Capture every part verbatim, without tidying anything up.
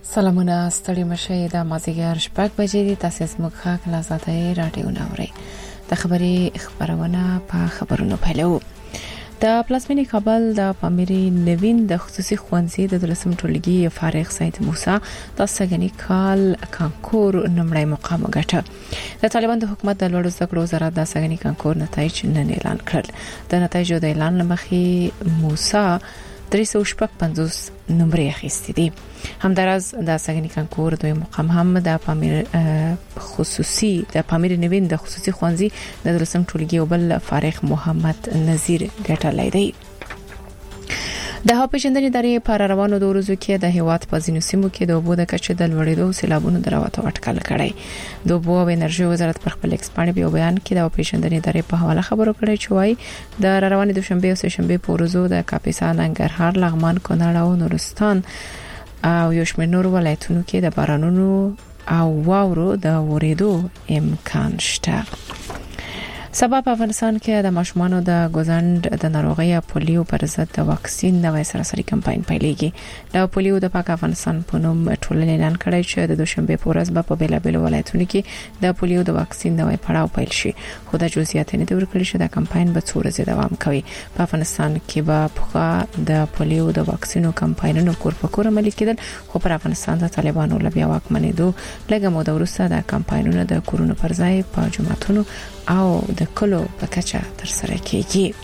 سلامونه ستړي مشه د مازیګر شپږ بجې د تاسیس مخه کلاساته رادیو نوري د خبري خبرونه په خبرونو پیلو. د پلاسمینی کابل د پامیری نوین د خصوصي خوانزي د دلسم ټولګي فارغ سید موسی د سګنی کال کانکور نمړی مقام وګټه. د طالبان د حکومت د لوړو زده کړو وزارت د سګنی کانکور نتایج نن اعلان کړل. د نتایجو د اعلان لمخې موسی درې سوه شپږ پنځوس نمبر اخیستي دي. همدارس د سګنی کانکور دوی مقام هم د پامیر خصوصي د پامیر نوین د خصوصي خوانزي د دلسم ټولګي او بل فارغ محمد نذیر ګټلای دی. د هاپېژندنې داري پر روانو د ورځو کې د هیواد په ځینو سیمو کې د اوبو د کچې د لوړېدو سیلابونو دراوته اټکل کړي. د اوبو او انرژي وزارت پر خپل ایکسپانډ په بیان کې د هاپېژندنې داري په حواله خبرو کړي چې وايي د روانې د شنبه او سه شنبه په ورځو د کاپیسا، ننګرهار، لغمان، کونړ او نورستان او یو شمېر نور ولایتونو کې د بارانونو او واورو د ورېدو امکان شته. سبا په افغانستان کې د ماشومانو د ګوزند د ناروغي پولیو پر ضد د واکسین نوې سراسري کمپاین پیلېږي. د پولیو د پاک افغانستان په نوم ټولنې اعلان کړی چې د دوشنبه په ورځ په بیلابل ولایتونو کې د پولیو د واکسین نوې پړاو پیل شي. خو د جزئیات نه دی ورکړل چې د کمپاین به څو ورځې دوام کوي. په افغانستان کې به په د پولیو د واکسینو کمپاینونو کور په کور عملي کېدل، خو پر افغانستان د طالبانو لبیا واکمنېدو لږه موده وروسته د کمپاینونو د کورونو پر ځای په جمعتونو او د کلو په کچه تر سره کیږي.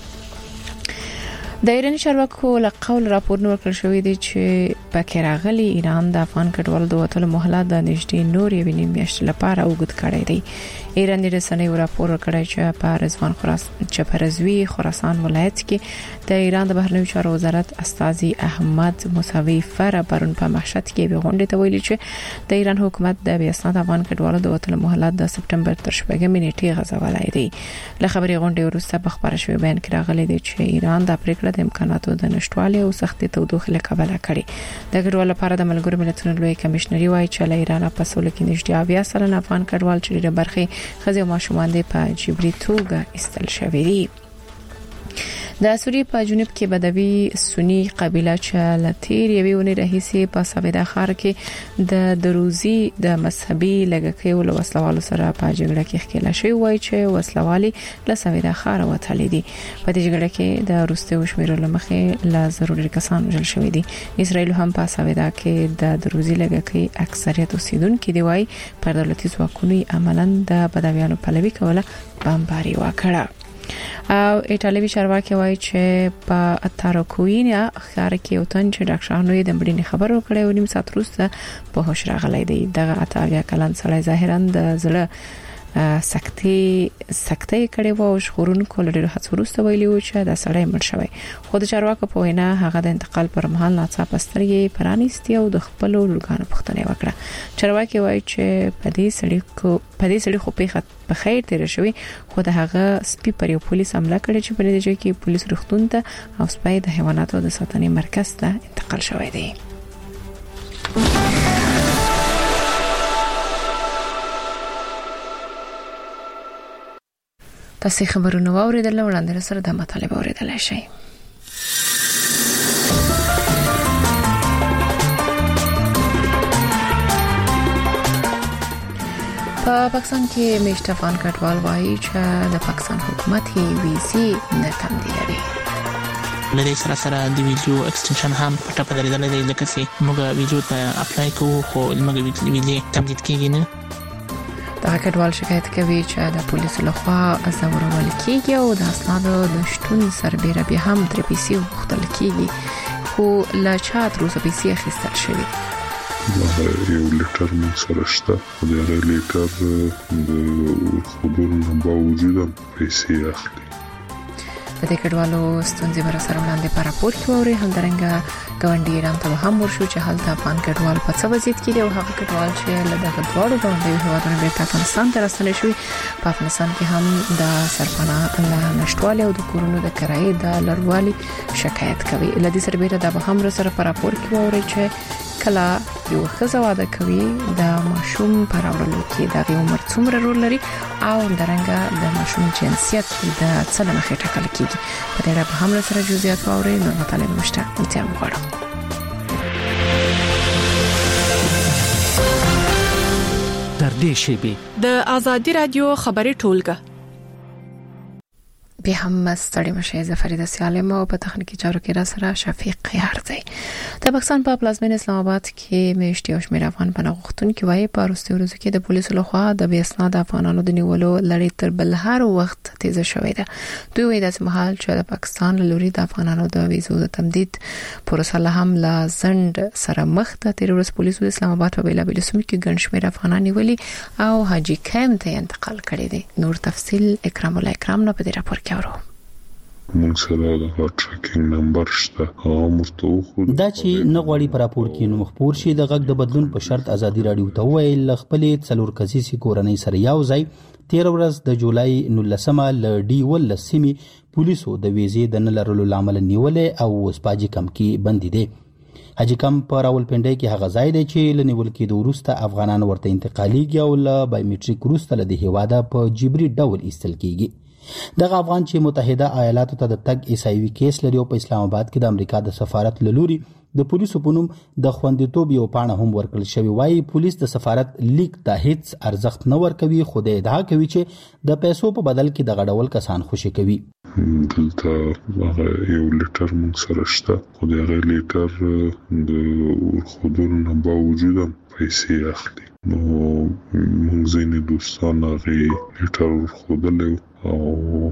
د ایران چارواکو له قول راپورونه ورکړل شوې دي چې پکې راغلي ایران د افغان کډوالو د وټلو مهلت د نږدې نور یو نیم میاشت لپاره وګد کړی دی. ایران د رسنیو راپور ورکړی چې په رضوان خراسان چې په رضوی خراسان ولایت کې د ایران د بهرنیو چارو وزارت استاذي احمد موسوي فر پرون په مشهد کې به غونډه ته ویلي چې د ایران حکومت د بیاسناد افغان کډوالو د وټلو مهلت د سپټمبر تر شپږمې نیټې غځولای دی. له خبري غونډې وروسته په خبره شوی بیان کې راغلي دی چې ایران د پریکړه د امکاناتو د نشټوالي او سختي تودوخه له کبله کړي. د کډوالو لپاره د ملګرو ملتونو لوی کمشنري وايي چې له ایران په سول کې نږدې اویا سلنه افغان کډوال چې د برخي خزي او ماشومان د په جبري توګه استل شوی دي. د سوریې په جنوب کې بدوي سنی قبيله چې لتیر یوې ونې رئیسي په سویدا خار کې د دروزي د مذهبي لګکې او وسلوالو سره په جګړه کې ښکېلا شوی وای چې وسلوالي له سویدا خار وتلې دي. په دې جګړه کې د روسي وشمیرو لمخې لا ضروري کسان وژل شوی دي. اسرائیل هم په سویدا کې د دروزي لګکې اکثریت اوسیدونکو دی وای پر دولتي ځواکونو عملاً د بدویانو پلوي کوله بمباري وکړه. او ایتالوي چارواکي وایي چې په اتاروکوینا ښار کې یو تن چې ډاکټرانو یې د مړینې خبر ورکړی و نیم ساعت وروسته په هوښ راغلی دی. دغه اتاویا کلن سړی ظاهرا د زړه سکتي سکتي کړي وو او شخورونکو لري هڅه وروسته ویلي و چې د سړی مړ شوی. خو د چارواکو په وینا هغه د انتقال پر مهال ناڅاپه سترګې پرانیستي او د خپل لورګانو پوښتنه وکړه. چارواکي وایي چې په دې سړي کو په دې سړي خو پیښه په خیر تیر شوی، خو د هغه سپي پر یو پولیس حمله کړې چې په نتیجه کې پولیس روغتون ته او سپي د حیواناتو د ساتنې مرکز ته انتقال شوی دی. تاسو خبرونه واوریدل، وړاندې سره د مطالب اوریدلای شئ. په پاکستان کې میشت افغان کډوال وایي چې د پاکستان حکومت یې ویزې نه تمدیدوي. لدې سره سره د ویزو ایکستنشن هم په ټاپه درېدل دی، لکه چې موږ ویزو ته اپلای کوو خو موږ ویزې تمدید کیږي نه. دا کډوال شکایت کوي چې د پولیسو لخوا زورول کیږي او د اسنادو د شتون سربېره بیا هم تر پیسې وغوښتل کیږي، خو لا چا تر اوسه پیسې اخیستل شوي. یو لیټر مون سره شته، د هغه لیټر د خبرونو باوجود پیسې اخلي. د دې کډوالو ستونزې بر سره وړاندې په راپور کې ووري. همدارنګه ګاونډي ایران ته هم ورشو چې هلته افغان کډوال په څه وضعیت کې دي او هغه کډوال چې له دغه دواړو ګاونډیو هیوادونو بیرته افغانستان ته راستنې شوي. په افغانستان کې هم د سرپناه له نشټوالي او د کورونو د کرایې د لړوالي شکایت کوي. له دې سربېره د به هم سره په راپور کې ووري چې کله یو ښځه واده کوي د ماشوم پر راوړلو کې د عمر څومره رول لري او درنګه د ماشوم جنسیت د څه له مخې ټاکل کیږي. په دې اړه به هم سره جزئیات واوري. نو مطالب مشته انتظار وغواړم. نږدې شي. د آزادي رادیو خبري ټولګه به هم ستړي مشه. زفرید سالم او په تخنیکی چارو کې را سره شفیق یارځي. د پاکستان په پلازمین اسلام آباد کې میشتي او شمیر افغان پناهغښتون کې وایي په وروستي ورځو کې د پولیسو لخوا د بې اسناد افغانانو د نیولو لړۍ تر بل هر وخت تیزه شوې ده. دوی وایي د مهال چې د پاکستان لوري د افغانانو د ویزو د تمدید پروسه له هم لا زند سره مخ ده. تیر ورځ پولیسو د اسلام آباد په بیلابیل سیمو کې ګڼ شمیر افغانان نیولي او حاجی کمپ ته انتقال کړي دي. نور تفصیل اکرام الله اکرام نه په دې راپور کې اورو. موږ سره د ټریکینګ نمبر شته هغه مرته خو دا چې نه غواړي پر راپور کې نو مخبور شي د غږ د بدلون په شرط ازادي رادیو ته ویل خپلې څلور کسیسي کورنۍ سره یو ځای تیر ورځ د جولای نولسمه ل ډي ول سیمي پولیسو د ویزې د نه لرلو لامل نیولې او وسپاجي کم کې بندي دي. حاجی کم په راولپنډي کې هغه ځای دی چې لنیول کې د وروسته افغانان ورته انتقاليږي او ل بایومټریک وروسته له هیواده په جبري ډول ایستل کیږي. دغه افغان چې متحده ایالاتو ته د تګ ایسایوي کیس لري او په اسلام آباد کې د امریکا د سفارت لوري د پولیسو په نوم د خوندیتوب یو پاڼه هم ورکړل شوی. وایي پولیس د سفارت لیک ته هیڅ ارزښت نه ورکوي خو د ادعا کوي چې د پیسو په بدل کې د غډول کسان خوشي کوي. دلته هغه یو لیټر موږ سره شته خو د هغه لیټر د ورخودلو نه باوجود پیسې اخلي. نو موږ ځینې دوستان هغه لیټر ورخودلو او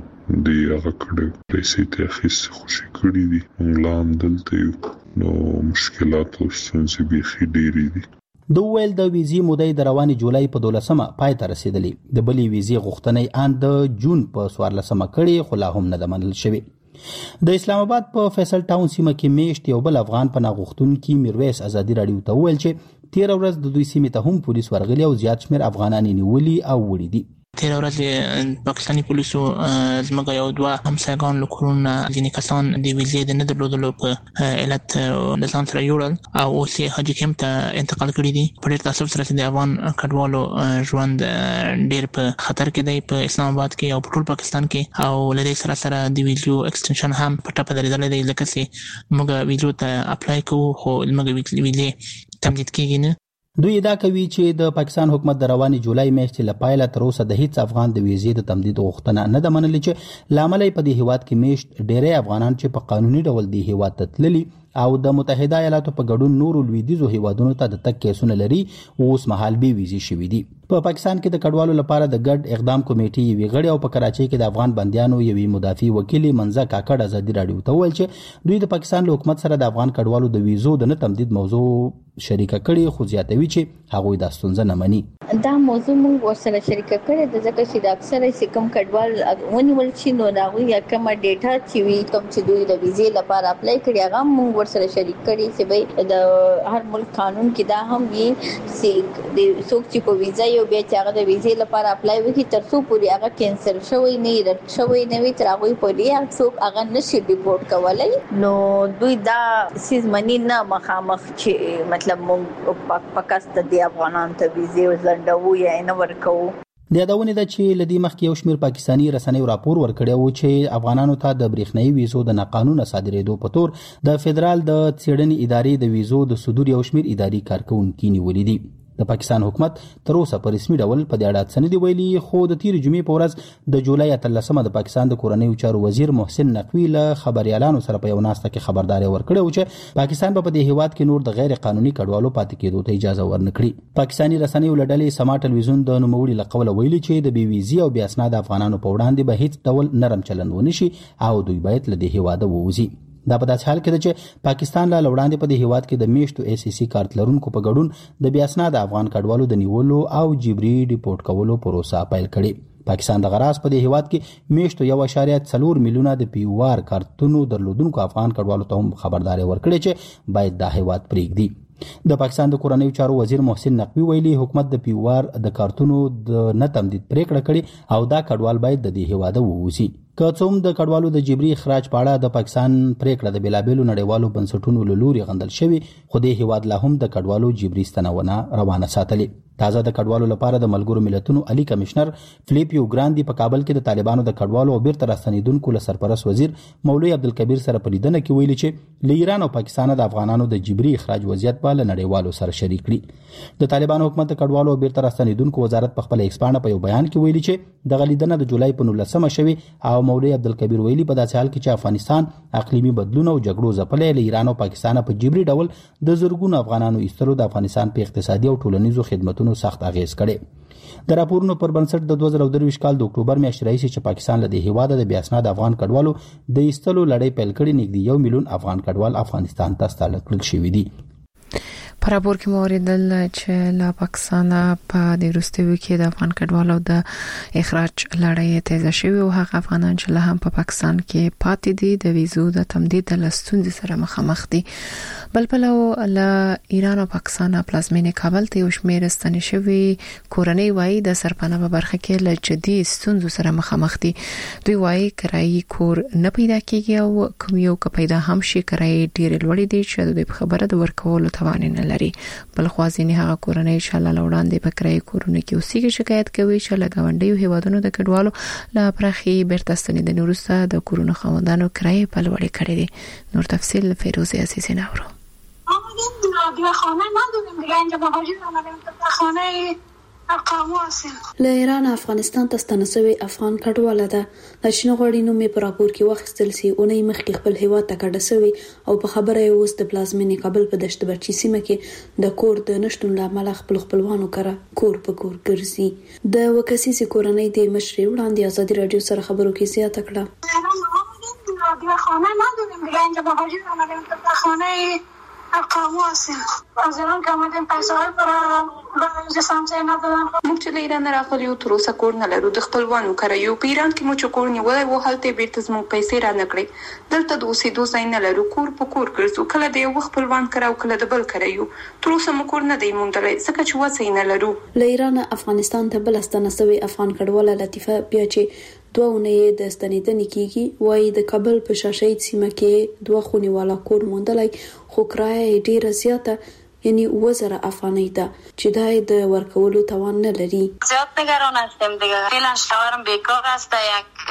دی هغه کړو پیسې ته اخیستې خوشي کړي دي. موږ لا هم دلته یو نو مشکلات او ستونزې بیخي ډېرې دي. د ویل د ویزې مودې د روانې جولای په دولسمه پای ته رسیدلې. د بلې ویزې غوښتنې ان د جون په څوارلسمه کړي خو لا هم نه ده منل شوې. د اسلام آباد په فیصل ټاون سیمه کې میشت یو بل افغان پناهغښتون کې میرویس ازادي رادیو ته ویل چې تیر ورځ د دوی سیمې ته هم پولیس ورغلي او زیات شمیر افغانان نیولي او وړي دي. تیر ورځ پاکستاني پولیسو زموږ یو دوه همسایګان له کورونه ځینې کسان د ویزې د نه درلودلو په علت د ځان سره یوړل او اوس یې حاجي کمپ ته انتقال کړي دي. په ډېر تاسف سره چې د افغان کډوالو ژوند ډېر په خطر کې دی په اسلام آباد کې او په ټول پاکستان کې او له دې سره سره د ویزو ایکسټنشن هم په ټاپه درېدلی دی ځکه چې موږ ویزو ته اپلای کوو خو موږ ویزې تمدید کېږي نه. دوی ادعا کوي چې د پاکستان حکومت د روانې جولای میاشتې له پایله تر اوسه د هیڅ افغان د ویزې د تمدید غوښتنه نه ده منلې چې لامل یې په دې هیواد کې میشت ډېری افغانان چې په قانوني ډول د هیواد ته تللي او د متحده ایالاتو په ګډون نورو لویدیځو هیوادونو ته د تګ کیسونه لري اوس مهال به ویزې شوي دي. په پاکستان کې د کډوالو لپاره د ګډ اقدام کمیټې یوې غړي او په کراچۍ کې د افغان بندیانو یوې مدافع وکیل منځه کاکړ ازادي رادیو ته ویل چې دوی د پاکستان له حکومت سره د افغان کډوالو د ویزو د نه تمدید موضوع شریکه کړي خو زیاتوي چې هغوی دا ستونزه نه مني. دا موضوع موږ ورسره شریکه کړې د ځکه چې د اکثره سکم کډوال ونیول شي نو دا غوي یا کوم ډیټا چې وي کوم چې دوی د ویزې لپاره اپلای کړي هغه موږ ورسره شریک کړي چې به د هر ملک قانون کې دا هم وي چې د څوک چې په ویزا یو بیا چې هغه د ویزې لپاره اپلای وکړي تر څو پورې هغه کینسل شوی نه رد شوی نه وي تر هغه پورې څوک هغه نشي ریپورت کولای. نو دوی دا سیز منی نه مخامخ چې مطلب موږ پاکستان د افغانانو ته ویزې ځندو یا نه ورکو. د یادونه ده چې لدی مخکې یو شمیر پاکستانی رسنۍ راپور ورکړی و چې افغانانو ته د برېښنايي ویزو د ناقانونه صادرېدو په تور د فدرال د څېړنې ادارې د ویزو د صدور یو شمیر اداري کارکونکي نیولي دي. د پاکستان حکومت تر اوسه په رسمي ډول په دې اړه څه نه دی ویلي خو د تیر جمعې په ورځ د جولای اتلسمه د پاکستان د کورنیو چارو وزیر محسن نقوی له خبريالانو سره په یو ناسته کې خبرداري ورکړه و چې پاکستان په دې هیواد کې نور د غیر قانوني کډوالو پاتې کېدو ته اجازه ورنکړي. پاکستانی رسنیو له ډلې سما ټلویزیون د نوموړي له قوله ویلي چې د بي ویزي او بیا اسناد افغانانو په وړاندې به هیڅ ډول نرم چلند ونشي او دوی باید له دې هیواده ووځي. دا په داسې حال کې ده چې پاکستان له وړاندې په دې هیواد کې د میشتو ای سی سی کارت لرونکو په ګډون د بیا اسناد افغان کډوالو د نیولو او جبري ډیپورټ کولو پروسه پیل کړې. پاکستان د غراس په دې هیواد کې میشتو یو اشاریه څلور میلیونه د پیوار کارتونو درلودونکو افغان کډوالو ته هم خبرداري ورکړې چې باید دا هیواد پرېږدي. د پاکستان د کورنیو چارو وزیر محسن نقوی ویلي حکومت د پیوار د کارتونو د نه تمدید پریکړه کړې او دا کډوال باید د دې هیواده ووځي. که څوم د کډوالو د جبري اخراج په اړه د پاکستان پریکړه د بلابلو نړیوالو بنسټونو له لوري غندل شوی خو د هیواد لا هم د کډوالو جبري ستنونه روانه ساتلې. تازه د کډوالو لپاره د ملګرو ملتونو علي کمشنر فلیپیو ګراندي په کابل کې د طالبانو د کډوالو او بیرته راستنیدونکو له سرپرست وزیر مولوی عبدالکبیر سره په لیدنه کې ویلي چې له ایران او پاکستان د افغانانو د جبري اخراج وضعیت په نړیوالو سره شریک کړي. د طالبانو حکومت د کډوالو او بیرته راستنیدونکو وزارت په خپل ایکسپانډ په یو بیان کې ویلي چې د غلیدنه د جولای په نولسمه شوی او مولوی عبدالکبیر ویلي په داسې حال کې چې افغانستان اقلیمي بدلون او جګړو ځپلې له ایران او پاکستان په جبري ډول د زرګونو افغانانو ایستلو د افغانستان په اقتصادي او ټولنیزو خدماتو سخت اغیز کړي. د راپورونو پر بنسټ د دوه زره درویشت کال د اکتوبر میاشتې راهیسې چې پاکستان له دې هیواده د بې اسناد افغان کډوالو د ایستلو لړۍ پیل کړې، نږدې یو میلیون افغان کډوال افغانستان ته ستانه کړل شوي دي. په راپور کې موریدل چې له پاکستان په د وروستیو کې د افغان کډوالو د اخراج لړۍ تیزه شوې او هغه افغانان چې له هم په پاکستان کې پاتې دي د ویزو د تمدید د ستونزې سره مخامخ دي. بل بل له ایران او پاکستان پلازمینې کابل ته یو شمېر ستنې شوي کورنۍ وایي د سرپناه په برخه کې له جدي ستونزو سره مخامخ دي. دوی وایي کرایي کور نه پیدا کیږي او کوم یو که پیدا هم شي کرایي ډېرې لوړې دي چې د خبره د ورکولو توان نه لري. بل خوازینی هغه کورنۍ چې لاله وړاندې په کرایي کورونه کې اوسېږي شکایت کوي چې له ګاونډیو هیوادونو د کډوالو لا پرخي بیرته ستنېدنې وروسته د کورونو خاوندانو کرایي په لوړې کړې دي. نور تفصیل فیروز عزیزی نورو. دیگه خانه نداریم دیگه اینجا مهاجر آمدیم خانه اقامو هستیم. له ایران افغانستان ته ستنه شوی افغان کډواله ده د شنو غوړي نوم په راپور کې واخیستل سي اونۍ مخکې خپل هیواد ته کډه شوی او په خبره یې اوس د پلازمینې کابل په دشت برچی سیمه کې د کور د نشټون لامل خپل خپلوانو کړه کور په کور ګرځي. د وکاسي کورنۍ د مشري وړاندې ازادي رادیو سره خبرو کې زیاته کړه. دیگه خانه نداریم دیگه اینجا مهاجر آمدیم خانه اقامو هستیم. از ایران که آمدیم پیسه های برای جسامچه ندادن. موږ چې له ایران راغلي یو تر اوسه کور نه لرو، د خپلوانو کره یو په ایران کې مو چې کور نیولی و هلته بیرته زموږ پیسې را نه کړې. دلته د اوسېدو ځای نه لرو، کور په کور ګرځو، کله د یو خپلوان کره او کله د بل کره یو. تر اوسه مو کور نه دی موندلی ځکه چې وسه یې نه لرو. له ایران افغانستان ته بل ستنه شوی افغان کډواله لطیفه بیا چې دوه اونۍ د ستنېدنې کېږي وایي د کابل په شاشید سیمه کې دوه خونې والا کور موندلی خو کرایه ډیره زیاته یعنی وزره افغانۍ ده چې دا د ورکولو توان نه لري. زیاد نگران هستیم دیگه. فعلا شوهرم بیکار است، یک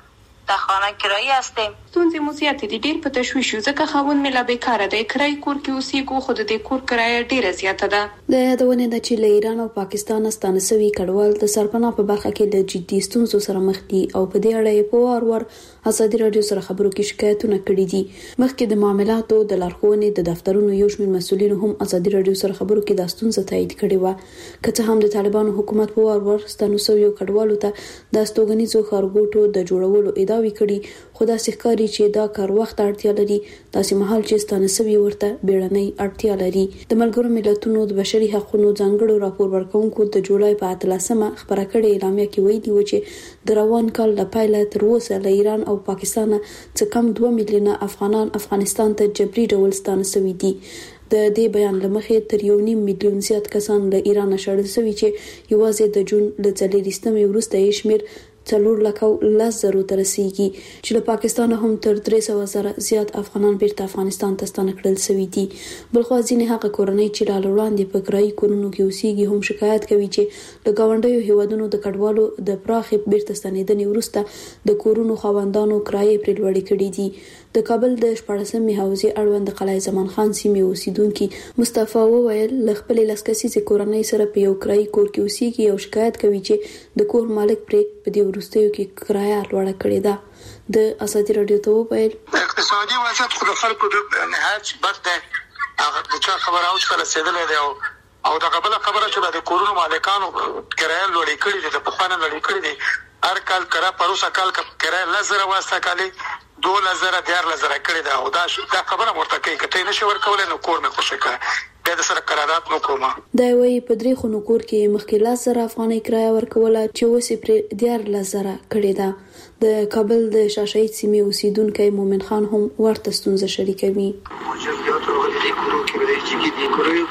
در خانه کرایي هستیم. ستونزې مو زیاتې دي، ډېر په تشویش یو ځکه خاوند مې لا بیکاره دی، کرایي کور کې اوسېږو خو د دې کور کرایه ډېره زیاته ده. د یادونې ده چې له ایران او پاکستان ستانه شوي کډوال د سرپناه په برخه کې له جدي ستونزو سره مخ دي او په دې اړه یې په وار وار ازادي رادیو سره خبرو کې شکایتونه کړي دي. مخکې د معاملاتو د لارښوونې د دفترونو یو شمېر مسؤلینو هم ازادي رادیو سره خبرو کې د ستونزې تایید کړې و، که څه هم د طالبانو حکومت په وار وار ستانه شویو کډوالو ته د استوګنیزو ښارګوټو د جوړولو ادعاوې کړي، خو داسې ښکاري چې دا کار وخت اړتیا لري، داسې مهال چې ستانه شوي ورته بیړنۍ اړتیا لري. د ملګرو ملتونو د بشري حقوقو ځانګړو راپور ورکونکو د جولای په اتلسمه خبره کړې اعلامیه کې ویلي و چې د روان کال له پیله تر اوسه له ایران او پاکستان څخه کم دوه میلیونه افغانان افغانستان ته جبري ډول ستانه شوي دي. د دې بیان لمخې تر یو نیم میلیون زیات کسان له ایران شړل شوي چې یوازې د جون له څلوېښتمې وروسته یې شمېر څلور لکه لس زرو ته رسیږي چې له پاکستان هم تر درې سوه زره زیات افغانان بیرته افغانستان ته ستانه کړل شوي دي. بلخوا ځینې هغه کورنۍ چې لا وړاندې په کرایي کورونو کې اوسېږي هم شکایت کوي چې د ګاونډیو هیوادونو د کډوالو د پراخې بیرته ستنېدنې وروسته د کورونو خاوندانو کرایې پرې لوړې کړي دي. د کابل د شپاړسمې حوزې اړوند قلعه زمان خان سیمې اوسیدونکي مصطفی وویل له خپلې لس کسیزې کورنۍ سره په یو کرایي کور کې اوسېږي او شکایت کوي چې د کور مالک پرې په دې وروستیو کې کرایه لوړه کړې ده. د ازادي رادیو ته وویل اقتصادي وضعیت خو د خلکو د نهایت بد دی، هغه د چا خبره اوس کله رسېدلی دی او او د قبله خبره چې د کورونو مالکانو کرایه لوړې کړې دي، د پخوانه لوړې کړې دي. هر کال کرایه پروسه کال کرایه لس زره واسطه کالي دولس زره دیارلس زره کړې ده او دا دا خبره ورته کوي که ته یې نشې ورکولی نو کور مې خوشې کړه، بیا د سره قرارداد مو کومه. دا وایي په درې خونو کور کې مخکې لس زره افغانۍ کرایه ورکوله چې اوس یې پرې دیارلس زره کړې ده. د کابل د شاشید سیمې اوسیدونکی مومن خان هم ورته ستونزه شریکوي. مهاجریت راغلي دې کورو کې ولې چې دې کورو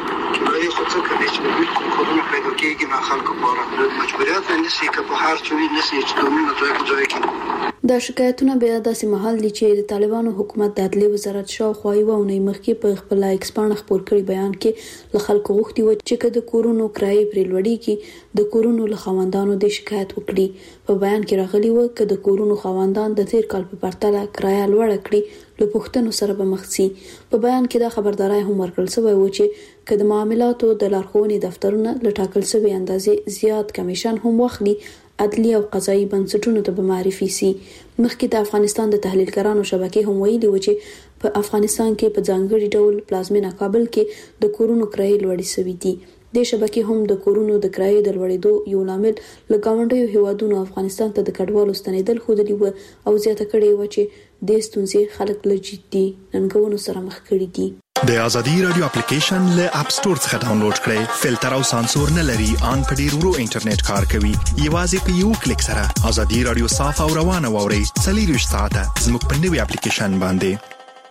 کې خو څه کوي چې بالکل کورونه پیدا کېږي نه خلکو لپاره مجبوریت نه شي که په هر څه وي نه شي چې دومره ځای په ځای کې دا شکایتونه بیا داسې مهال دي چې د طالبانو حکومت د عدلیې وزارت شاوخوا یوه اونۍ مخکې په خپل ایکس پاڼه خپور کړي بیان کې له خلکو غوښتي و چې که د کورونو کرایې پرې لوړېږي د کورونو له خاوندانو د شکایت وکړي. په بیان کې راغلي و که د کورونو خاوندان د تیر کال په پرتله کرایه لوړه کړي له پوښتنو سره به مخ شي. په بیان کې دا خبرداري هم ورکړل شوې و چې که د معاملاتو د لارښوونې دفترونه له ټاکل شوې اندازې زیات کمیشن هم واخلي عدلی او قضایي بنسټونو ته به معرفي سي. مخکې د افغانستان د تحلیلګرانو شبکې هم ویلي و چې په افغانستان کې په ځانګړي ډول پلازمینه کابل کې د کورونو کرایې لوړې شوې دي. د شبکې هم د کورونو د کرایې د لوړېدو یو لامل له ګاونډیو هیوادونو افغانستان ته د کډوالو ستنېدل ښودلي و او زیاته کړې و چې د ستونزې خلک له جدي ننګونو سره مخ کړي دي. د ازادي رادیو اپلیکیشن له اپ سټور څخه ډاونلوډ کړئ. فلټر او سانسور نه لري، ان په ډیر ورو انټرنیټ کار کوي. یوازې په یو کلیک سره ازادي رادیو صاف او روانه واورئ. څلور ساعته زموږ په نوې اپلیکیشن باندې.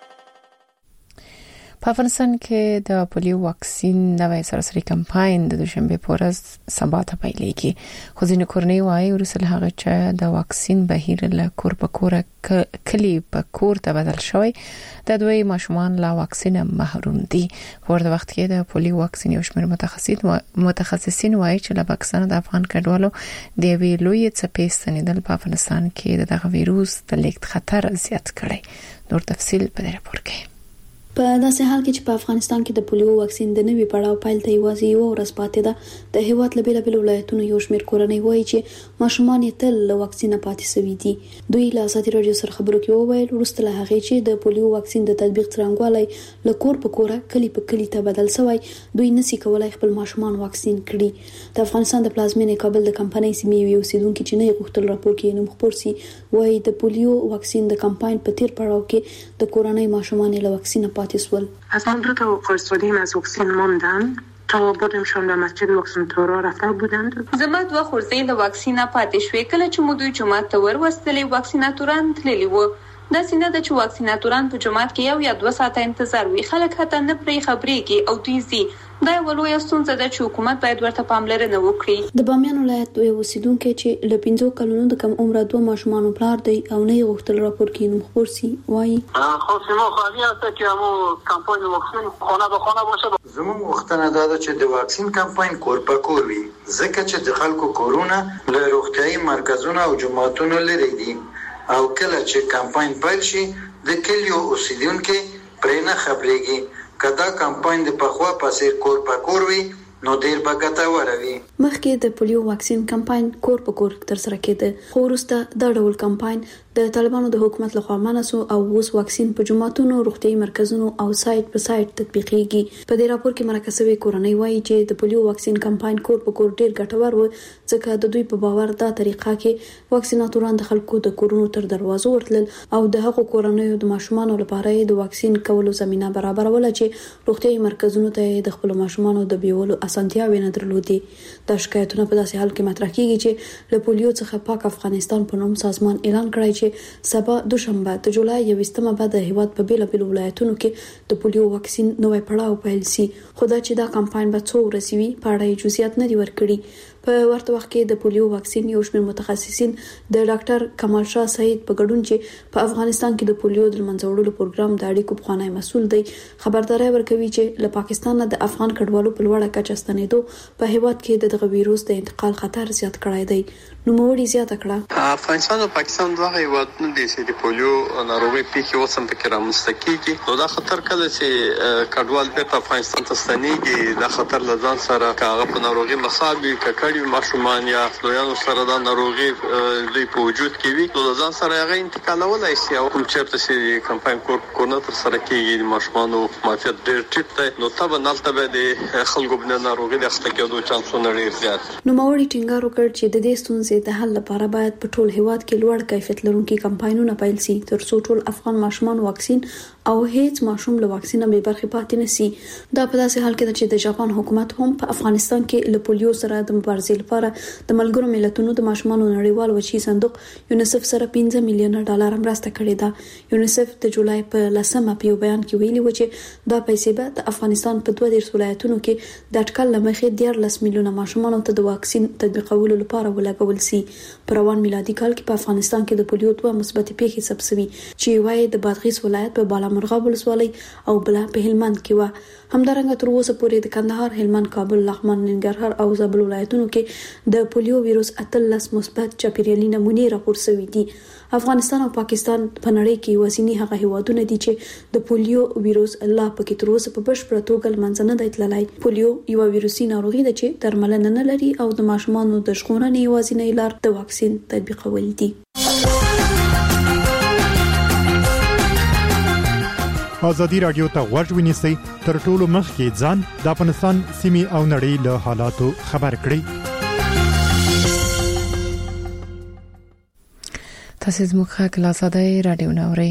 په افغانستان کې د پولیو واکسین نوې سرسري کمپاین د دوشنبه په ورځ سبا ته پیلېږي. خو ځینې کورنۍ وايي ورسره هغه چې د واکسین بهیر له کور په کور کلی په کور ته بدل شوی د دوی ماشومان لا واکسین محروم دي. په ورته وخت کې د پولیو واکسین یو شمېر متخصصین متخصصین وايي چې له پاکستان د افغان کډوالو د وی لوی څپې ستنېدل په افغانستان کې دغه وایروس د لیکت خطر زیات کړي. نور تفصیل په دې راپور کې. په داسې حال کې چې په افغانستان کې د پولیو واکسین د نوي پړاو پیل ته یوازې یو ورځ پاتې ده، د هیواد له بیلابیلو ولایتونو یو شمېر کورنۍ وایي چې ماشومان یې تل له واکسینه پاتې شوي دي. دوی له ازادي رادیو سره خبرو کې وویل وروسته له هغې چې د پولیو واکسین د تطبیق څرنګوالی له کور په کوره کلی په کلی ته بدل شوی، دوی نشي کولای خپل ماشومان واکسین کړي. د افغانستان د پلازمینې کابل د کمپنۍ سیمې یو اوسیدونکي چې نه غوښتل راپور کې نوم خپور سي وایي د پولیو واکسین د کمپاین په تیر پړاو کې د کورنۍ ماشومان له واکسینه پاتې شول. از آن دو تا فرستادیم از واکسین ماندن تا بودمشان به مسجد واکسین تورا رفته بودند. زما دوه خورزې له واکسینه پاتې شوې. کله چې مو دوی جماعت ته وروستلې واکسیناتوران تللي وو. دا سینه د چې واکسیناتوران په جماعت کې یو یا دوه ساعته انتظار وی. خلک حتی نه پرې خبرېږي او دوی زی دا یو لوی ستونزه ده چې حکومت باید ورته پاملرنه وکړي. د بامیان ولایت یو اوسیدونکي چې له پنځو کلونو د کم عمره دوه ماشومان پلار دی او نه غوښتل راپور کې نوم خپور سي وایي خو سیمه خالي است چې مو کمپاین واکسین خانه به خانه باشه. زموږ غوښتنه دا ده چې د واکسین کمپاین کور په کور وي، ځکه چې د خلکو کورونه له روغتیايي مرکزونو او جماعتونو لري دي او کله چې کمپاین پیل شي د کلیو اوسیدونکو پرې نه خبرېږي. کدا کمپاین د پخوا پسې کور په کور وي نو ډیر به ګټور وي. مخکې د پولیو واکسین کمپاین کور په کور تر سره کېده، خو وروسته دا ډول کمپاین د طالبانو د حکومت لخوا منسو او اوس واکسین په جماعتونو، روغتیايي مرکزونو او سایت په سایت تطبیقېږي. په دې راپور کې مرکه شوی کورنۍ وایي چې د پولیو واکسین کمپاین کور په کور ډیر ګټور و، ځکه د دوی په باور دا طریقه کې واکسیناتوران د خلکو د کورونو تر دروازو ورتلل او د هغو کورنیو د ماشومانو لپاره د واکسین کولو زمينه برابروله چې روغتیايي مرکزونو ته د خپل ماشومانو د بیولو اسانتیاوې نه درلودې. دا شکایتونه په داسې حال کې مطرح کیږي چې له پولیو څخه پاک افغانستان په نوم سازمان اعلان کړی چې سبا دوشنبه د جولای یوویشتمه به د هیواد په بیلابیلو ولایتونو کې د پولیو واکسین نوې پړاو پیل شي. خو دا چې دا کمپاین به څو ورځې وي په اړه جزئیات نه دي ورکړي. په ورته وخت کې د پولیو واکسین یو شمېر متخصصین د ډاکټر کمال شاه سعید په ګډون چې په افغانستان کې د پولیو د منځ وړلو پروګرام د اړیکو پخوانی مسؤل دی خبرداري ورکوي چې له پاکستان د افغان کډوالو په لوړه کچه ستنېدو په هیواد کې د دغه وایروس د انتقال خطر زیات کړی دی. نو موړي زیاته کړه افغانستان او پاکستان دوه هیوادونه دي چې د پولیو ناروغي پیښې اوس هم پکې رامنځته کیږي. نو دا خطر کله چې کډوال بیرته افغانستان ته ستنېږي دا خطر له ځان سره کاغه په ناروغي مصابي ککړي ماشومان یا لویانو سره دا ناروغي دوی په وجود کې وي نو ځان سره هغه انتقالولای شي او کوم چیرته چې کمپاین کور کورنه تر سره کیږي ماشومانو معافیت ډېر ټیټ دی نو تبه نالته به د خلکو بنه ناروغي د اخته کېدو چانسونه ډېر زیات. نو موړي ټینګار وکړ چې د دې ستونزې د حل لپاره باید په ټول هیواد کې لوړ کیفیت لرونکي کمپاینونه پیل شي تر څو ټول افغان ماشومان واکسین او هیڅ ماشوم له واکسینه بې برخې پاتې نشي. دا په داسې حال کې چې د جاپان حکومت هم په افغانستان کې له پولیو سره د مبارزې مبارزې لپاره د ملګرو ملتونو د ماشومانو نړیوال وچی صندوق یونیسف سره پنځه میلیونه ډالر مرسته کړې ده. یونیسف د جولای په لسمه په بیان کې ویلي و چې دا پیسې به د افغانستان په دوه دیرش ولایتونو کې د اټکل لمخې دیارلس میلیونه ماشومانو ته د واکسین تطبیقولو لپاره ولګول سي. په روان میلادي کال کې په افغانستان کې د پولیو دوه مثبت پیښې ثبت شوي چې وایي د بادغیس ولایت په بالامرغاب ولسوالۍ او بل په هلمند کې و. همدارنګه تر اوسه پورې د کندهار، هلمند، کابل، لغمان، ننګرهار او زابل ولایتونو کې د پولیو ویروس اتلس مثبت چاپیریالي نمونې راپور شوي دي. افغانستان او پاکستان په نړۍ کې یوازینی هغه هیوادونه دي چې د پولیو ویروس لا پکې تر اوسه په بشپړه توګه لمنځه نه دی تللی. پولیو یو ویروسي ناروغي ده چې درملنه نه لري او د ماشومانو د ژغورنې یوازینی لار د واکسین تطبیقول دي. ازادي رادیو ته غوږ ونیسئ تر ټولو مخکې ځان د افغانستان سیمې او نړۍ له حالاتو خبر کړئ. تاسو زموږ خاک لازادي رادیو نوري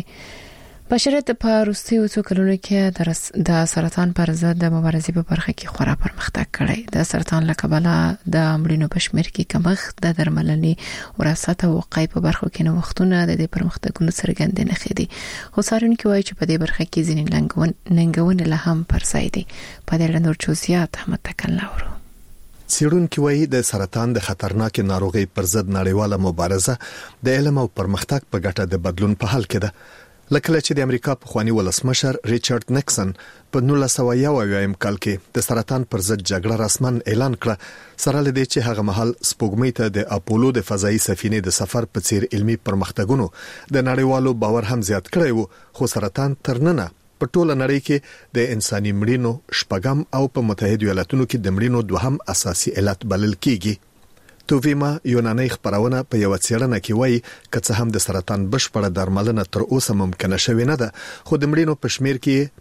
بشریت په وروستیو څو کلونو کې د سرطان پر ضد د مبارزې په برخه کې خورا پرمختګ کړی. د سرطان له کبله د مړینو په شمېر کې کمښت، د درملنې وراثت او وقایې په برخو کې نوښتونه د دې پرمختګونو څرګندې نښې دي. خو څارونکي وایي چې په دې برخه کې ځینې ننګونې لا هم پر ځای دي. په دې اړه نور جزئیات هم تکلم. څېړونکي وایي د سرطان د خطرناک ناروغي پر ضد نړیواله مبارزه د علم او پرمختګ په ګټه د بدلون په حال کې ده. لکه چې د امریکا پخوانی ولسمشر ریچارډ نیکسن په نولس سوه یو اویایم کال کې د سرطان پر ضد جګړه رسمن اعلان کړه، سره لدې چې هغه مهال سپوږمۍ ته د اپولو د فضایي سفینې د سفر په څیر علمي پرمختګونو د نړیوالو باور هم زیات کړی وو. خو سرطان تر ننه په ټوله نړۍ کې د انساني مړینو شپږم او په متحده ایالاتونو کې د مړینو دوهم اساسي علت بلل کیږي. توویما یوناني خبرونه په یو څېړنه کې وایي چې څه هم د سرطان بشپړه درملنه تر اوسه ممکنه شوې نه ده، خو د مړینو په شمېر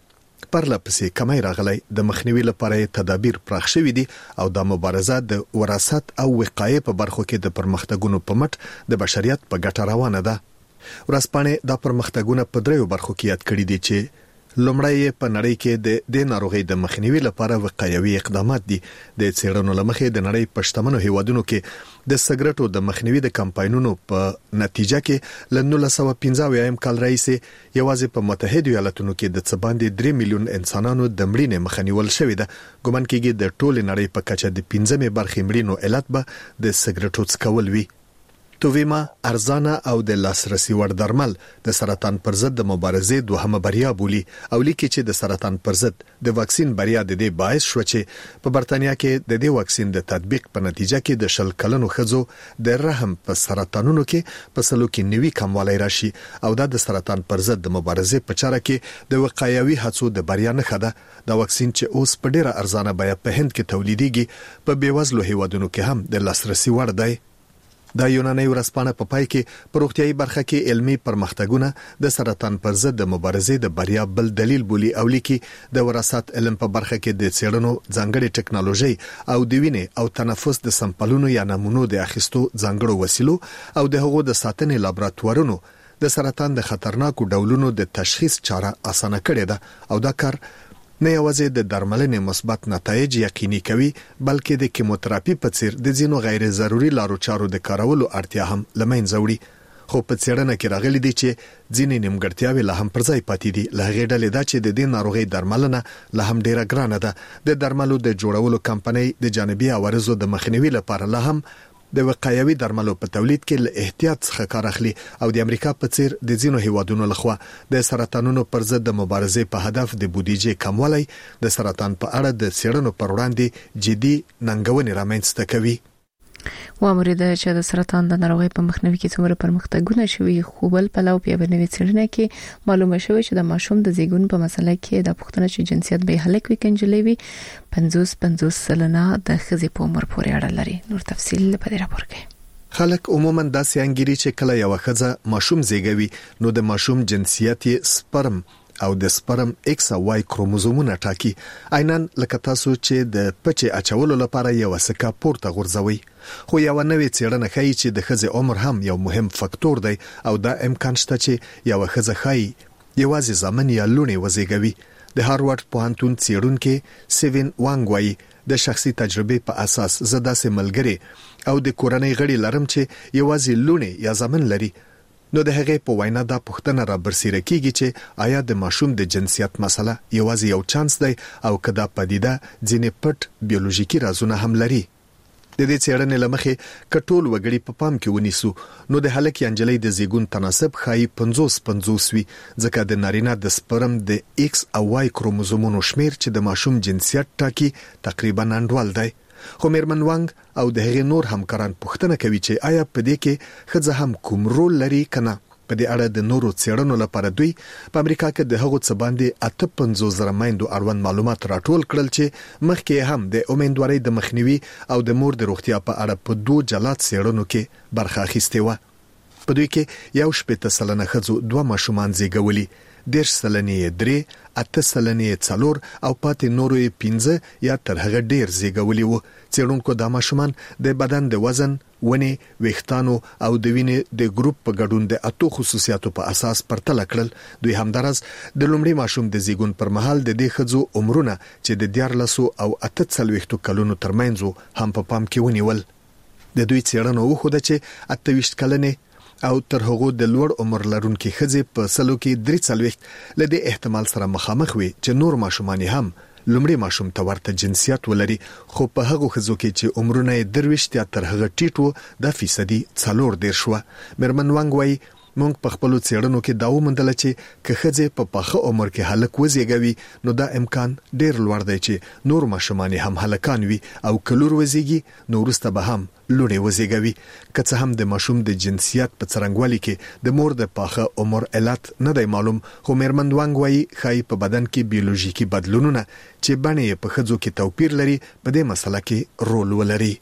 کې پرلپسې کمی راغلی. د مخنیوي لپاره تدابیر پراخ شوي دي او د مبارزه د وراثت او وقایې په برخو کې د پرمختګونو په مټ د بشریت په ګټه روانه ده. ورځپاڼې د پرمختګونو په دریو برخو کې یاد کړي دي چې لومړی په نړۍ کې د د ناروغي د مخنیوي لپاره وقایوي اقدامات دي. د څېړنو لمخې د نړۍ په شتمنو هیوادونو کې د سګرټو د مخنیوي د کمپاینونو په نتیجه کې ل نولس سوه پنځه اویا کال راځي یوازې په متحده ایالاتونو کې د څه باندې درې میلیون انسانانو د مړینې مخنیول شوې ده. ګومان کېږي د ټول نړۍ په کچه د پنځمې برخې مړینو علت به د سګرټو څکول وي. توویما ارزانه او د لاسرسي وړ درمل د سرطان پر ضد د مبارزې دوهمه بریا بولی او لیکي چې د سرطان پر ضد د واکسین بریا د دې باعث شو چې په برتانیا کې د دې واکسین د تطبیق په نتیجه کې د شل کلنو ښځو د رحم په سرطانونو کې په سلو کې نوي کموالی راشي او دا د سرطان پر ضد د مبارزې په چاره کې د وقایوي هڅو د بریا نښه ده. دا واکسین چې اوس په ډیره ارزانه بیه په هند کې تولیدېږي په بیوزلو هیوادونو کې هم د لاسرسي وړ دی. د یوناني ورځپاڼه په پای کې په روغتيایي برخه کې علمي پرمختګونه د سرطان پر ضد د مبارزې د بریا بل دلیل بولی او لیکي د وراثت علم په برخه کې د څېړنو ځانګړي ټکنالوژي او د وینې او تنفس د سمپلونو یا نمونو د اخیستو ځانګړو وسیلو او د هغو د ساتنې لابراتوارونو د سرطان د خطرناکو ډولونو د تشخیص چاره اسانه کړې ده او دا کار نه یوازې د درملنې مثبت نتایج یقیني کوي بلکې د کیموتراپي په څیر د ځینو غیر ضروري لارو چارو د کارولو اړتیا هم لمنځه وړي. خو په څېړنه کې راغلي دي چې ځینې نیمګړتیاوې لا هم پر ځای پاتې دي. له هغې ډلې دا چې د دې ناروغۍ درملنه لا هم ډیره ګرانه ده. د درملو د جوړولو کمپنۍ د جانبي عوارضو د مخنیوي لپاره لا هم د وقایوي درملو په تولید کې له احتیاط څخه کار اخلي او د امریکا په څیر د ځینو هیوادونو لخوا د سرطانونو پر ضد د مبارزې په هدف د بودیجې کموالی د سرطان په اړه د څېړنو پر وړاندې جدي ننګونې رامنځته کوي. وامرده چې د سرطان د ناروغۍ په مخنیوي کې څومره پرمختګونه شوي، خو بل پلو په بنوي څېړنه کې معلومه شوې چې د ماشوم د زیږون په مسله کې د پوښتنه چې جنسیت به هلک وي کنجلې وي پنځوس پنځوس سلنه د ښځې په عمر پورې اړه لري. نور تفصیل په دې راپور کې. خلک عموما داسې انګیري چې کله یو ښځه ماشوم زیږوي نو د ماشوم جنسیت یې سپرم او د سپرم ایکس او واي کروموزومونه ټاکي، عیناً لکه تاسو چې د پچې اچولو لپاره یو سکه پورته غورځوي. خو یو نوې څېړنه ښیي چې د ښځې عمر هم یو مهم فکتور دی او دا امکان شته چې یو ښځه ښایي یوازې زامن یا لوڼې وزیږوي. د هاروارد پوهنتون څېړونکي سیوین وانګ وایي د شخصي تجربه په اساس زدا سه ملګری او د کورنۍ غړي لرم چې یوازې لونه یا زمن لري، نو د هغه په وینا دا پوښتنه را برسېره کیږي چې آیا د ماشوم د جنسیت مسله یوازې یو چانس دی او کدا پدیده ځینې پټ بیولوژیکي رازونه هم لري. د دې څېړنې لمخې کټول وګړي په پام کې ونیسو نو د هلک یا نجلۍ د زیګون تناسب خای پنځوس پنځوس وي، ځکه د نارینه د سپرم د ایکس او وای کروموزومونو شمیر چې د ماشوم جنسیت ټاکي تقریبا انډول دی. خو میرمن وانګ او د هغې نور همکاران پوښتنه کوي چې آیا په دې کې ښځه هم کوم رول لري کنه. په دې اړه د نورو څېړنو لپاره دوی په امریکا کې د هغو څه باندې اته پنځوس زره میندو اړوند معلومات راټول کړل چې مخکې هم د امیندوارۍ د مخنیوي او د مور د روغتیا په اړه په دوه جلات څېړنو کې برخه اخیستې وه. په دوی کې یو شپېته سلنه ښځو دوه ماشومان زیږولي، دېرش سلنې درې، اته سلنې څلور او پاتې نورو یې پنځه یا تر هغه ډېر زیږولي وو. څېړونکو دا ماشومان د بدن د وزن، ونی، ویښتانو او د وینې د ګروپ په ګډون د اتو خصوصیاتو په اساس پرتله کړل. دوی همدارس د لومړي ماشوم د زیږون پر مهال د دې ښځو عمرونه چې د دیارلسو او اته څلوېښتو کلونو ترمنځ هم په پام کې ونیول. د دوی څېړنو وښوده چې اته ویشت کلنې او تر هغه د لوړ عمر لرونکو ښځې په سلو کې درې څلوېښت لدې احتمال سره مخامخ وي چې نور ماشومان هم لومړی ماشوم ته ورته جنسیت ولري، خو په هغه ښځو کې چې عمرونه یې درويشت یا تر هغه ټیټ وو د فیصدي څلور دېرش وه. میرمن وانګ وایي موږ په خپلو څېړنو کې دا وموندله چې که ښځې په پاخه عمر کې هلک وزېږوي نو دا امکان ډېر لوړ دی چې نور ماشومان هم هلکان وي او که لور وزېږي نو وروسته به هم لوڼې وزېږوي. که څه هم د ماشوم د جنسیت په څرنګوالي کې د مور د پاخه عمر علت نه دی معلوم، خو میرمن وانګ وایي ښایي په بدن کې بیولوژیکي بدلونونه چې بڼې یې په ښځو کې توپیر لري په دې مسله کې رول ولري.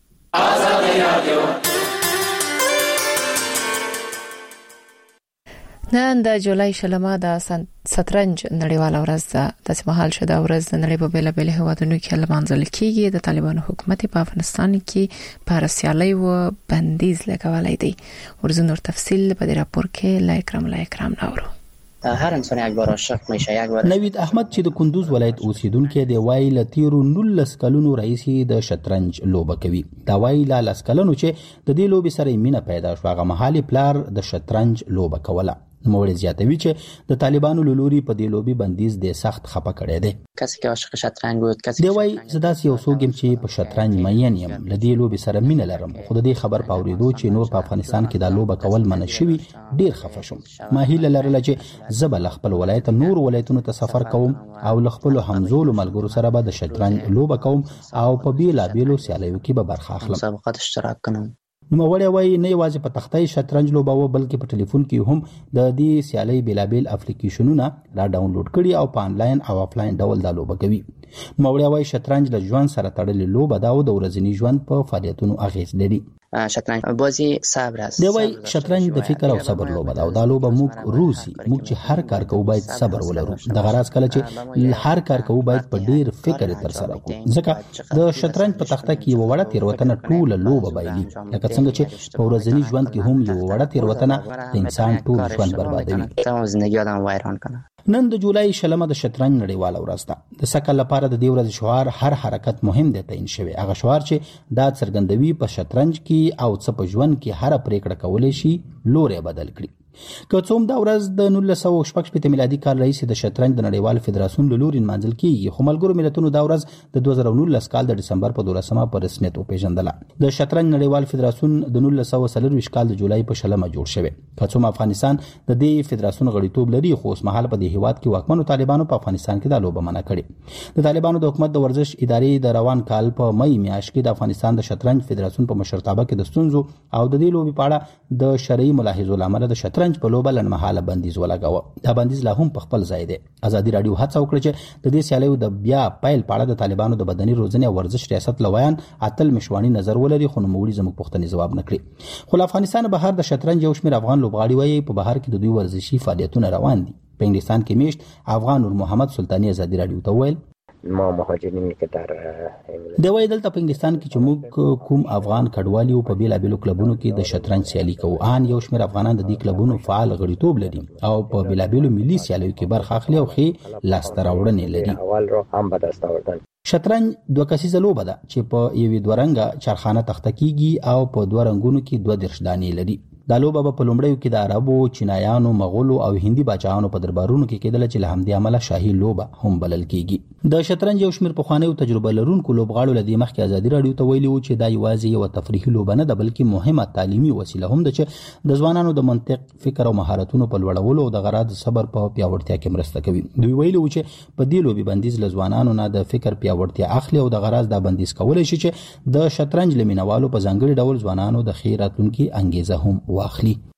نن د جولای شلمه د شطرنج نړیواله ورځ ده. د سمحال شوه ورځ د نړۍ په بیلابل هیوادونو کې لمانځل کیږي. د طالبانو حکومت په افغانستان کې پر سیالي و بندیز لګولای دی. ورزن نور تفصیل په دې راپور کې لا اکرام لا اکرام نورو. هر انسان یک بار عاشق میشه. یک بار نوید احمد چې د کندوز ولایت اوسیدونکو دی وای ل تیرو نولس کلونو رئیس د شطرنج لوبه کوي. دا وای ل لاس کلونو چې د دې لوبي سره مینه پیدا شو. هغه محلي پلار د شطرنج لوبه کوله. موږ زیاتوي چې د طالبانو لوري په دې لوبي بندیز د سخت خپه کړي دي. کس که عاشق شطرنج بود، کس دی وای زدا یو سوګم چې په شطرنج مین یم، لدی لوبي سره مینه لرم، خو د دې خبر پاوریدو چې نور په افغانستان کې دا لوبه کول منع شوی ډیر خفه شوم. ما هیله لرله چې زبل خپل ولایت نور ولایتونو ته سفر کوم او خپل همزول ملګرو سره به د شطرنج لوبه کوم او په بیلا بیلو سیالیو کې به برخه اخلم. مسابقات اشتراک کوم. نو وړیا وای نه یوازې په تختای شطرنج لوبه و بلکې په ټلیفون کې هم د دې سیالي بیلابل اپلیکیشنونه را ډاونلوډ کړي او په انلاین او افلاین ډول دا لوبه کوي. موړیا وای شطرنج له ژوند سره تړلې لوبه دا د ورځني ژوند په فعالیتونو اغیز لري. شطرنج بازی صبر است. دی وای شطرنج د فکر او صبر لوبه ده او دا لوبه موږ روسي موږ چې هر کار کوو باید صبر ولرو. د غراض کله چې هر کار کوو باید په ډیر فکر تر سره کوو، ځکه د شطرنج په تخته کې یو وړه تیروتنه ټول لوبه بایلي. لکه څنګه چې په ورځني ژوند کې هم یو وړه تیروتنه د انسان ټول ژوند بربادوي. تمام ژوندۍ آدم ویران کنه. نن د جولای شلمه د شطرنج نړیواله ورځ ده. د سکه لپاره د دې ورځ شعار هر حرکت مهم دی تعین شوی. هغه شعار چې دا څرګندوي په شطرنج کې او څه په ژوند کې هر پریکړه کولای شي لوري بدل کړي. که څوم دا ورځ د نولس سوه شپږ شپېته میلادي کال رئیس د شطرنج د نړیوال فدراسیون له لوري منځل کیږي، خو ملګرو ملتونو دا ورځ د دوه زره نولس کال د دسمبر په دولسمه په رسمیت وپیژندله. د شطرنج نړیوال فدراسیون د نولس سوه څلرویشت کال د جولای په شلمه جوړ شوی. که څوم افغانستان د دې فدراسیون غړیتوب لري، خو اوس مهال په دې هیواد کې واکمنو طالبانو په افغانستان کې دا لوبه منع کړې. د طالبانو د حکومت د ورزش ادارې د روان کال په مئی میاشت کې د افغانستان د شطرنج فدراسیون په مشرتابه کې د ستونزو او د دې لوبې په اړه د شرعي ملاحظو لامل د شطرنج په لوبه لنډمهاله حاله بندیز ولګاوه. دا بندیز لا هم په خپل ځای دی. ازادي رادیو هڅه وکړه چې د دې سیالیو د بیا پایل په اړه د طالبانو د بدني روزنې او ورزش ریاست لویان اتل مشوانی نظر ولري، خو نوموړي زموږ پوښتنې جواب نکړي. خو افغانستان بهر د شطرنج یو شمېر افغان لوبغاړي وایي په بهر کې د دوی ورزشي فعالیتونه روان دي. په انګلستان کې میشت افغان نور محمد سلطانی ازادي رادیو ته ویل ما مهاجرین که در د وای دلته په انګلستان کې چې موږ کوم افغان کډوالي او په بیلابلو کلبونو کې د شطرنج سیالي کوو، ان یو شمېر افغانان د دې کلبونو فعال غړیتوب لري او په بیلابلو ملي سیالیو کې برخه اخلي او خې لاسته راوړنې لري. اول رو هم به دست آوردن شطرنج دوه کسیزه لوبه ده چې په یوې دوه رنګه چارخانه تخته کیږي او په دوه رنګونو کې دوه دېرش دانې لري. دا لوبه په لومړیو کې د عربو، چینایانو، مغولو او هندي باچاانو په دربارونو کې کېدله چې له همدې امله شاهي لوبه هم بلل کیږي. د شطرنج یو شمېر پخوانیو تجربه لرونکو لوبغاړو له دې مخکې ازادي راډیو ته ویلي وو چې دا یوازې یوه تفریحي لوبه نه ده بلکې مهمه تعلیمي وسیله هم ده چې د ځوانانو د منطق، فکر او مهارتونو په لوړولو او د غرا د صبر په پیاوړتیا کې مرسته کوي. دوی ویلي وو چې په دې لوبې بندیز له ځوانانو نه د فکر پیاوړتیا اخلي او د غرض دا بندیز کولی شي چې د شطرنج له مینوالو په ځانګړي ډول ځوانانو د ښې راتلونکي انګیزه هم واخلي.